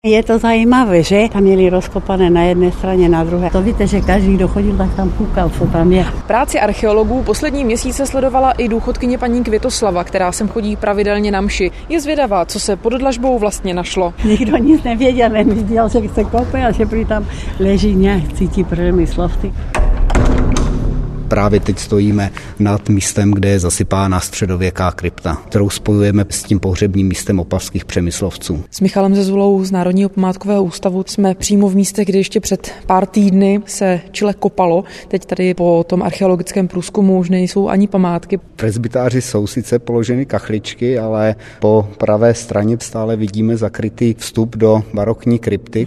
Je to zajímavé, že? Tam měli rozkopané na jedné straně, na druhé. To víte, že každý, kdo chodil, tak tam koukal, co tam je. Práci archeologů poslední měsíce sledovala i důchodkyně paní Květoslava, která sem chodí pravidelně na mši. Je zvědavá, co se pod dlažbou vlastně našlo. Nikdo nic nevěděl, jen viděl, že se kope a že prý tam leží nějak cítí Přemyslovci. Právě teď stojíme nad místem, kde je zasypána středověká krypta, kterou spojujeme s tím pohřebním místem opavských Přemyslovců. S Michalem Zezulou z Národního památkového ústavu jsme přímo v místě, kde ještě před pár týdny se čile kopalo. Teď tady po tom archeologickém průzkumu už nejsou ani památky. V presbytáři jsou sice položeny kachličky, ale po pravé straně stále vidíme zakrytý vstup do barokní krypty.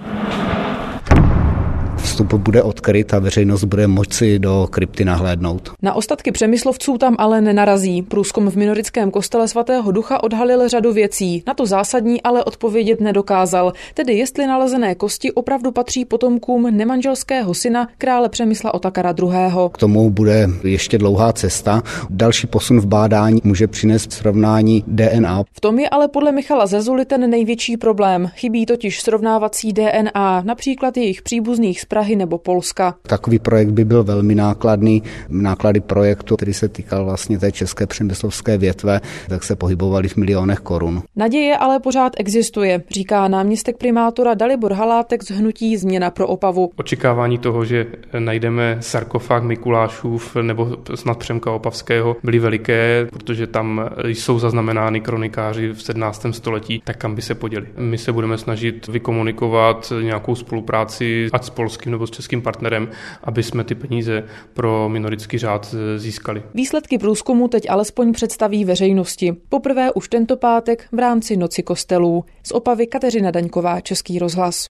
Vstup bude odkryt a veřejnost bude moci do krypty nahlédnout. Na ostatky Přemyslovců tam ale nenarazí. Průzkum v minorickém kostele svatého Ducha odhalil řadu věcí. Na to zásadní ale odpovědět nedokázal. Tedy jestli nalezené kosti opravdu patří potomkům nemanželského syna krále Přemysla Otakara II. K tomu bude ještě dlouhá cesta. Další posun v bádání může přinést srovnání DNA. V tom je ale podle Michala Zezuly ten největší problém. Chybí totiž srovnávací DNA, například jejich příbuzných z Prahy nebo Polska. Takový projekt by byl velmi nákladný. Náklady projektu, který se týkal vlastně té české přemyslovské větve, tak se pohybovaly v milionech korun. Naděje ale pořád existuje, říká náměstek primátora Dalibor Halátek z hnutí Změna pro Opavu. Očekávání toho, že najdeme sarkofág Mikulášův nebo snad Přemka Opavského, byly veliké, protože tam jsou zaznamenány kronikáři v 17. století, tak kam by se poděli. My se budeme snažit vykomunikovat nějakou spolupráci ať s polským nebo s českým partnerem, aby jsme ty peníze pro minorický řád získali. Výsledky průzkumu teď alespoň představí veřejnosti. Poprvé už tento pátek v rámci Noci kostelů. Z Opavy Kateřina Daňková, Český rozhlas.